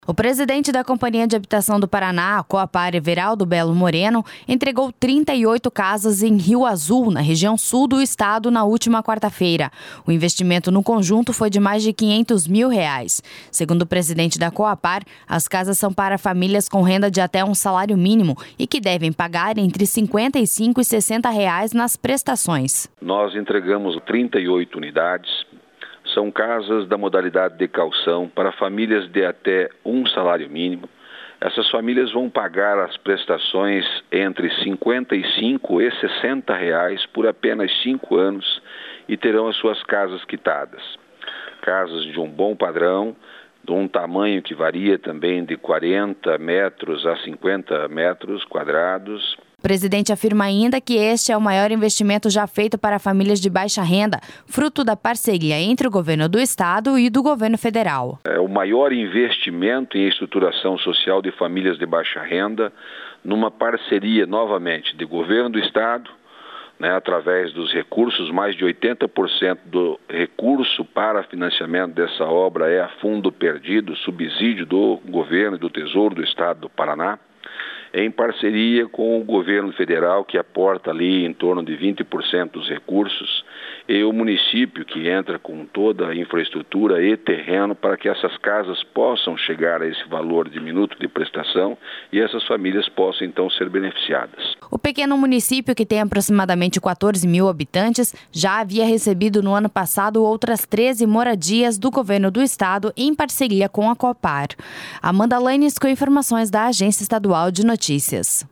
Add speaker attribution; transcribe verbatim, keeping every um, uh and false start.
Speaker 1: O presidente da Companhia de Habitação do Paraná, a Coapar, Everaldo Belo Moreno, entregou trinta e oito casas em Rio Azul, na região sul do estado, na última quarta-feira. O investimento no conjunto foi de mais de quinhentos mil reais. Segundo o presidente da Coapar, as casas são para famílias com renda de até um salário mínimo e que devem pagar entre cinquenta e cinco e sessenta reais nas prestações.
Speaker 2: Nós entregamos trinta e oito unidades. São casas da modalidade de calção para famílias de até um salário mínimo. Essas famílias vão pagar as prestações entre cinquenta e cinco e sessenta reais por apenas cinco anos e terão as suas casas quitadas. Casas de um bom padrão, de um tamanho que varia também de quarenta metros a cinquenta metros quadrados.
Speaker 1: O presidente afirma ainda que este é o maior investimento já feito para famílias de baixa renda, fruto da parceria entre o governo do estado e do governo federal.
Speaker 2: É o maior investimento em estruturação social de famílias de baixa renda, numa parceria, novamente, de governo do estado, né, através dos recursos, mais de oitenta por cento do recurso para financiamento dessa obra é a fundo perdido, subsídio do governo e do Tesouro do Estado do Paraná, em parceria com o governo federal, que aporta ali em torno de vinte por cento dos recursos, e o município, que entra com toda a infraestrutura e terreno para que essas casas possam chegar a esse valor diminuto de prestação e essas famílias possam então ser beneficiadas.
Speaker 1: O pequeno município, que tem aproximadamente quatorze mil habitantes, já havia recebido no ano passado outras treze moradias do governo do estado em parceria com a Coapar. Amanda Lanes com informações da Agência Estadual de Notícias.